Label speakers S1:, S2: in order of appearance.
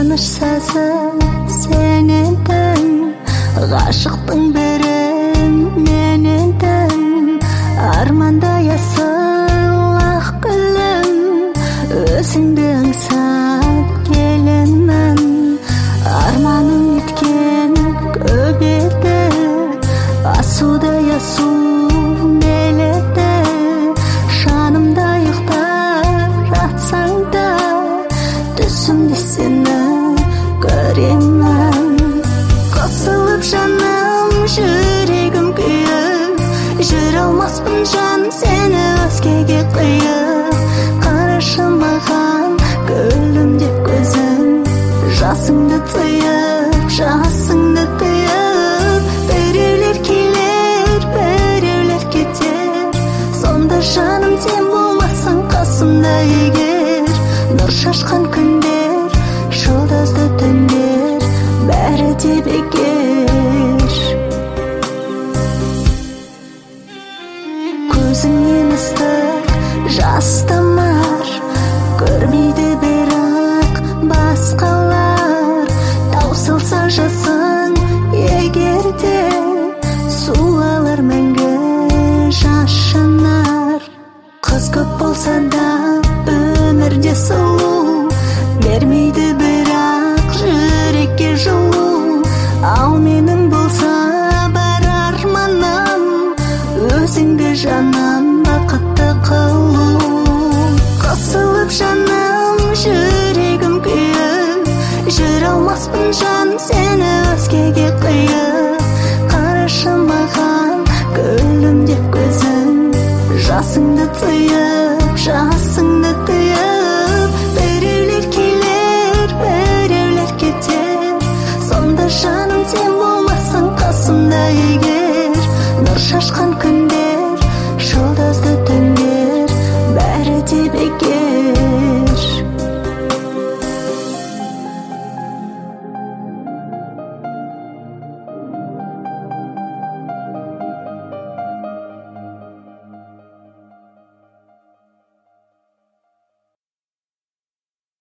S1: Сағыныш сазы сен едің, ғашықтың бірі мен едім. Армандай асыл ақ гүлім, өзіңді аңсап келемін. Арманым еткен көп еді, асудай асу меледі. Жанымда ұйықтап жатсаң да, түсімде сені көремін. Қосылып жаным, жүрегім күйіп, жүре алмаспын жан сені өзгеге қиып. Қарашы маған гүлім деп көзің, жасыңды тыйып, жасыңды тыйып. Біреулер келер, біреулер кетер, сонда жаным сен болмасаң қасымда егер. Нұр шашқан күндер, жұлдызды түндер, бәрі де бекер. Көзіңнен ыстық жас тамар, көрмейді бірақ басқалар. Таусылса жасың егер де, суалар мәңгі жас жанар. Қыз көп болса да өмірде сұлу, бермейді бірақ жүрекке жылу. Ал менің болса бар арманым, өзіңді жаным бақытты қылу. Қосылып жаным, жүрегім күйіп, жүре алмаспын жан сені өзгеге қиып. Қарашы маған гүлім деп көзің, жасыңды тыйып.